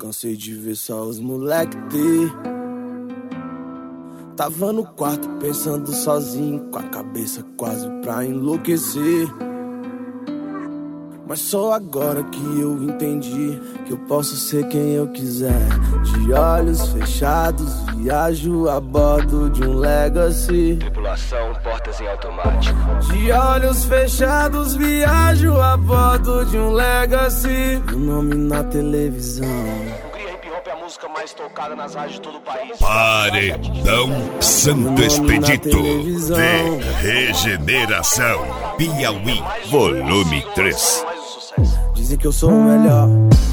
Cansei de ver só os moleque ter. Tava no quarto pensando sozinho, com a cabeça quase pra enlouquecer. Mas só agora que eu entendi que eu posso ser quem eu quiser. De olhos fechados, viajo a bordo de um Legacy. Tripulação, portas em automático. De olhos fechados, viajo a bordo de um Legacy. Meu nome na televisão. Hungria Hip Hop é a música mais tocada nas rádios de todo o país. Paredão Santo Expedito de Regeneração Piauí, volume 3. Dizem que eu sou o melhor.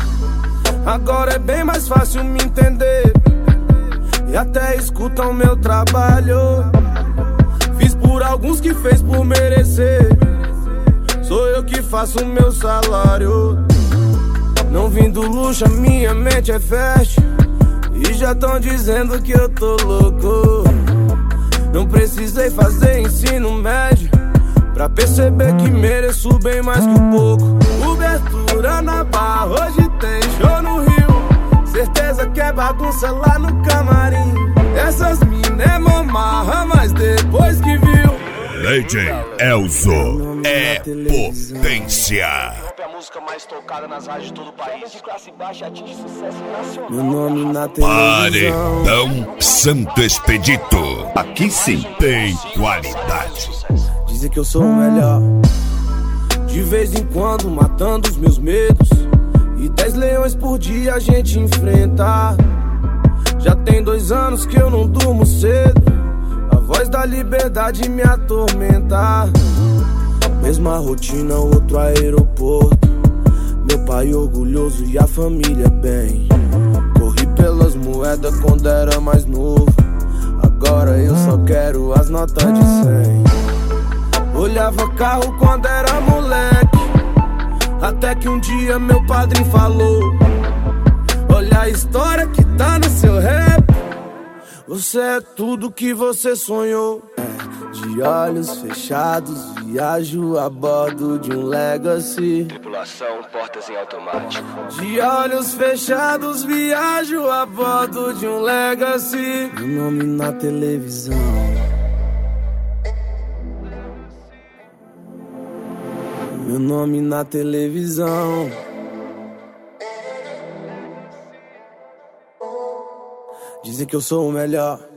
Agora é bem mais fácil me entender. E até escutam meu trabalho. Fiz por alguns que fez por merecer. Sou eu que faço o meu salário. Não vim do luxo, a minha mente é fértil. E já tão dizendo que eu tô louco. Não precisei fazer ensino médio pra perceber que mereço bem mais que um pouco. Cobertura na barra, hoje tem show no Rio. Certeza que é bagunça lá no camarim. Essas mina é mamarra, mas depois que viu. DJ Elzo é potência. É a música mais tocada nas rádios de todo o país. De classe baixa atinge sucesso nacional. Meu nome na televisão. Paredão Santo Expedito. Aqui sim tem qualidade. Dizem que eu sou o melhor. De vez em quando matando os meus medos. E 10 leões por dia a gente enfrenta. Já tem 2 anos que eu não durmo cedo. A voz da liberdade me atormenta. Mesma rotina, outro aeroporto. Meu pai orgulhoso e a família bem. Corri pelas moedas quando era mais novo. Agora eu só quero as notas de 100. Olhava carro quando era moleque. Até que um dia meu padrinho falou: olha a história que tá no seu rap. Você é tudo que você sonhou. De olhos fechados, viajo a bordo de um Legacy. Tripulação, portas em automático. De olhos fechados, viajo a bordo de um Legacy. Meu nome na televisão. Meu nome na televisão. Dizem que eu sou o melhor.